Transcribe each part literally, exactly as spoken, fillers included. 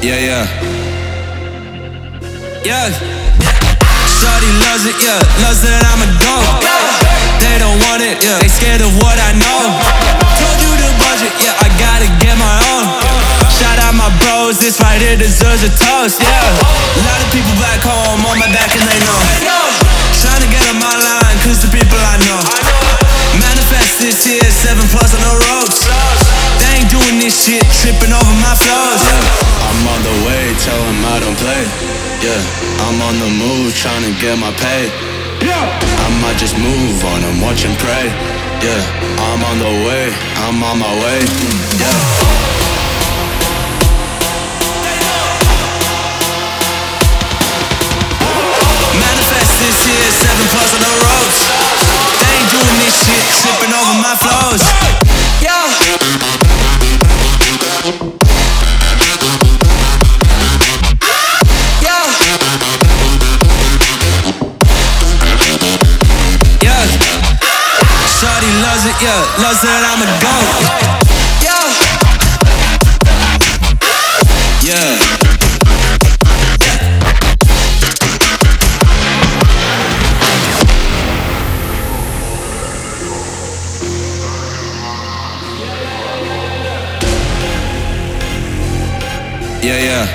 Yeah, yeah. Yeah. Shawty loves it, yeah. Loves that I'm a dog. They don't want it, yeah. They scared of what I know. Told you the budget, yeah. I gotta get my own. Shout out my bros, this right here deserves a toast, yeah. A lot of people back home on my back and they know. Trying to get on my line, cause the people I know. Manifest this year, seven plus on the ropes. They ain't doing this shit, tripping over my flows, yeah. I'm on the way, tell them I don't play. Yeah, I'm on the move, trying to get my pay. I might just move on and watch and pray. Yeah, I'm on the way, I'm on my way. Yeah. Manifest this year, seven plus on the ropes. They ain't doing this shit, tripping over my flows. Yeah. Shawty loves it, yeah, loves that I'm a goat. Yeah. Yeah. Yeah, yeah.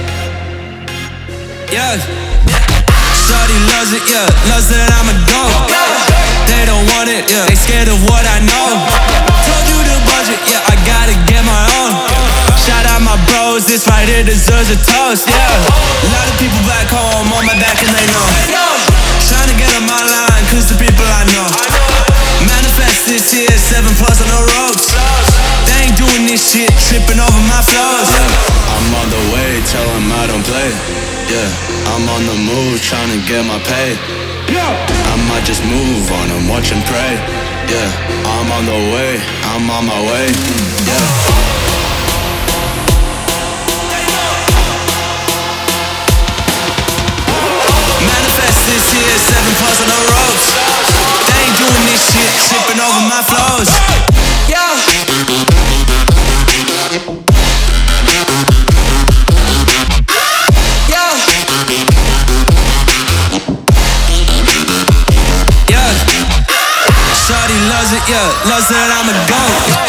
Yeah. Shawty loves it, yeah, loves that I'm a goat. They don't want it, yeah. They scared of what I know. Told you the budget, yeah. I gotta get my own. Shout out my bros, this right here deserves a toast, yeah. A lot of people back home on my back and they know. Trying to get on my line, cause the people I know. Manifest this year, seven plus on the ropes. They ain't doing this shit, tripping over my flows, yeah. I'm on the way, tell them I don't play. Yeah, I'm on the move, trying to get my pay. I might just move on and watch and pray. Yeah, I'm on the way, I'm on my way. Yeah. Manifest this year, seven plus on the ropes. They ain't doing this shit, tripping over my flows. Yeah. Shawty loves it, yeah, loves that I'm a goat.